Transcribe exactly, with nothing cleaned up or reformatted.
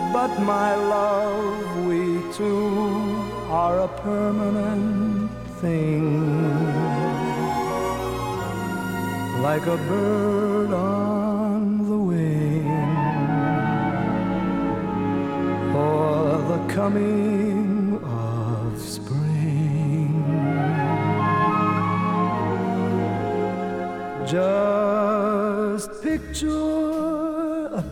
But my love, we two are a permanent thing, like a bird on the wing, or the coming of spring. Just picture